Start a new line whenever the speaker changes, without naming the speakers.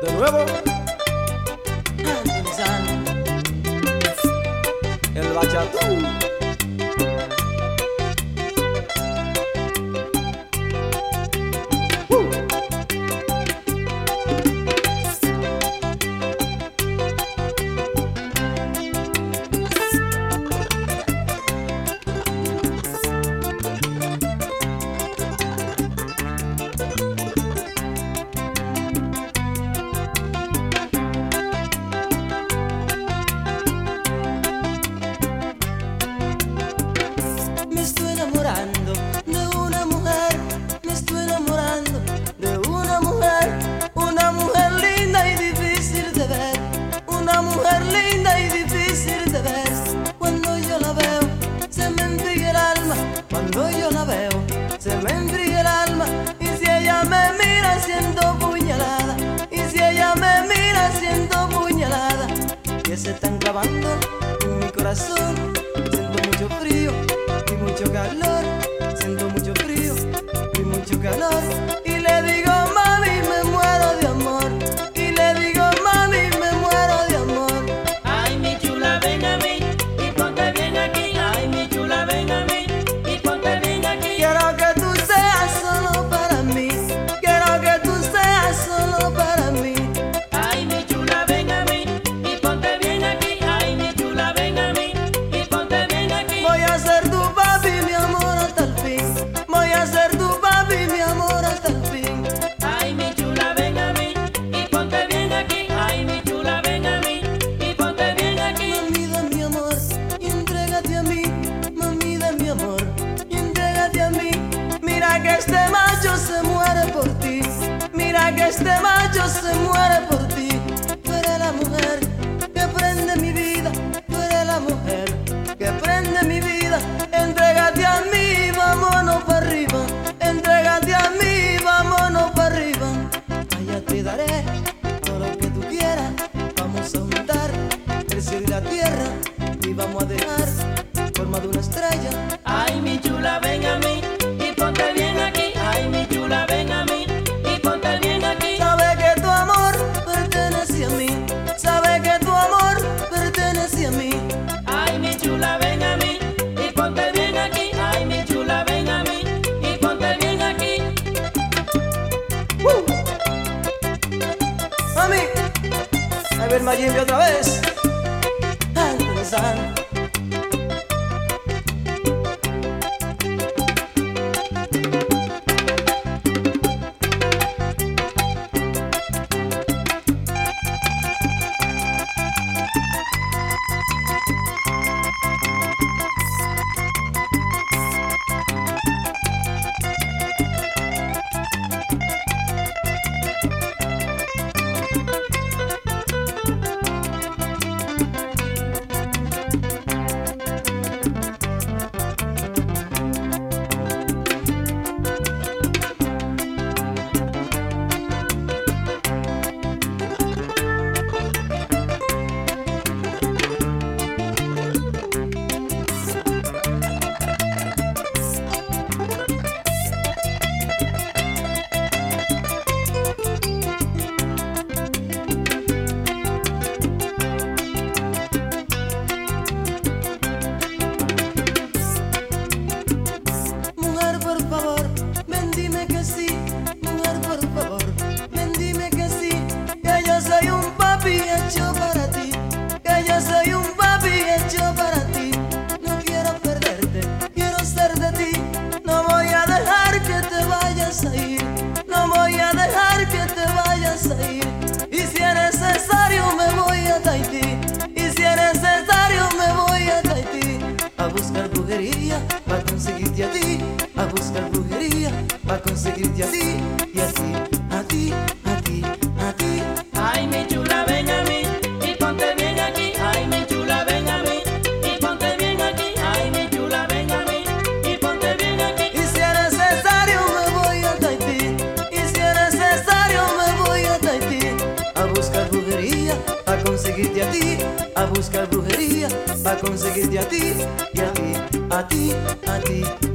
De nuevo, el bachatú.
Me estoy enamorando de una mujer, me estoy enamorando de una mujer linda y difícil de ver, una mujer linda y difícil de ver. Cuando yo la veo, se me enfría el alma, cuando yo la veo, se me enfría el alma. Y si ella me mira, siento puñalada, y si ella me mira, siento puñalada. Que se están clavando en mi corazón, siento mucho frío y mucho calor, siento mucho frío y mucho calor. Y le digo, mami, me muero de amor, y le digo, mami, me muero de amor.
Ay, mi chula, ven a mí y ponte bien aquí. Ay, mi chula, ven a mí y ponte bien aquí.
Quiero que tú seas solo para mí, quiero que tú seas solo para mí.
Ay, mi chula, ven a mí y ponte bien aquí. Ay, mi chula, ven a mí y ponte bien aquí.
Voy a ser tu papi, mi amor, hasta el fin. Voy a ser tu papi, mi amor, hasta el fin.
Ay, mi chula, ven a mí y ponte bien aquí. Ay, mi chula, ven a mí y ponte bien aquí.
Mami de mi amor, y entrégate a mí. Mami de mi amor, y entrégate a mí. Mira que este macho se muere por ti. Mira que este macho se muere por ti. Tú eres la mujer que prende mi vida. Tú eres la mujer que prende mi vida. Entrégate a mí, vámonos para arriba. Entrégate a mí, vámonos para arriba. Allá te daré todo lo que tú quieras. Vamos a juntar el cielo y la tierra y vamos a dejar forma de una estrella.
Ay, mi chula, ven a mí y ponte bien aquí. Ay, mi chula, ven a mí y ponte bien aquí.
Sabe que tu amor pertenece a mí. Sabe que tu amor pertenece a mí.
Ay, mi chula, ven a mí y ponte bien aquí. Ay, mi chula, ven a mí y ponte bien aquí.
Mami, a ver Mayimbe otra vez. San. Y si es necesario me voy a Tahití. Y si es necesario me voy a Tahití. A buscar brujería para conseguirte a ti. A buscar brujería para conseguirte a ti. Y a ti, a ti, a ti, a ti.
Ay, mi chula, ven a mí y ponte bien aquí. Ay, mi chula, ven a mí y ponte bien aquí. Ay, mi chula, ven a mí y ponte bien aquí.
Y si es necesario me voy a Tahití. Y si es necesario me voy a Tahití. A buscar brujería para conseguirte a ti. A buscar brujería para conseguirte a ti. Y a ti, a ti, a ti.